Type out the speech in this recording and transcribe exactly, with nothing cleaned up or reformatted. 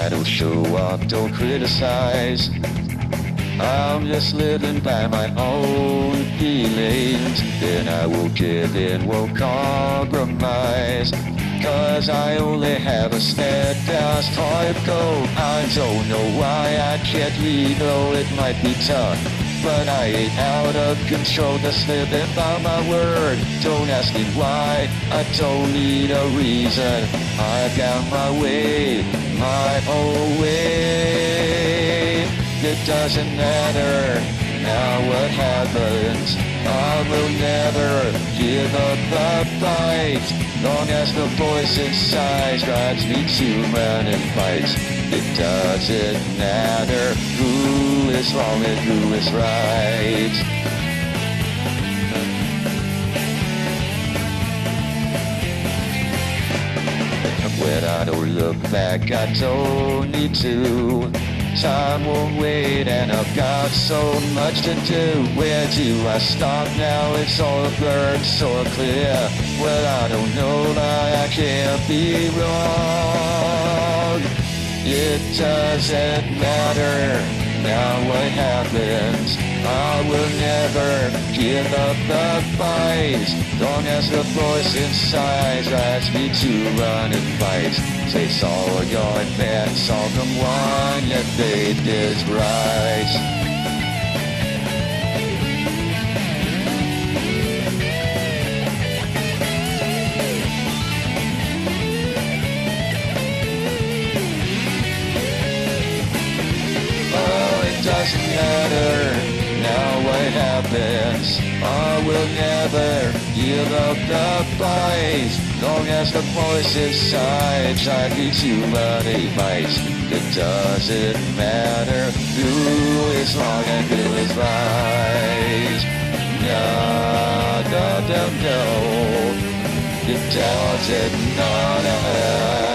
I don't show up, don't criticize. I'm just living by my own feelings. Then I will give in, won't compromise. Cause I only have a steadfast heart goal. I don't know why I can't leave, though it might be tough. But I ain't out of control, just living by my word. Don't ask me why, I don't need a reason. I got my way, my own way. It doesn't matter now what happens. I will never give up the fight. Long as the voice inside drives me to run and fight. It doesn't matter who is wrong and who is right. When I don't look back, I don't need to. Time won't wait and I've got so much to do. Where do I stop now? It's all blurred, so clear. Well, I don't know that I can't be wrong. It doesn't matter now what happens. I will never give up the fight. Long as the voice inside drives me to run and fight. Takes all your advance, all from one, yet faith is right. Doesn't matter now what happens. I will never give up the fight. Long as the voice inside tries me to run a fight. It doesn't matter who is wrong and who is right. No, no, no, no. It doesn't matter.